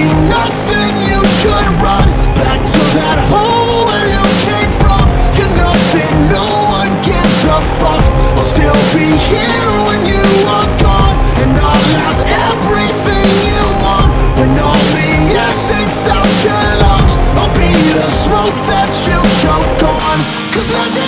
be nothing, you should run back to that hole where you came from. You're nothing, no one gives a fuck. I'll still be here when you are gone, and I'll have everything you want. When all the essence out your lungs, I'll be the smoke that you choke on. 'Cause legend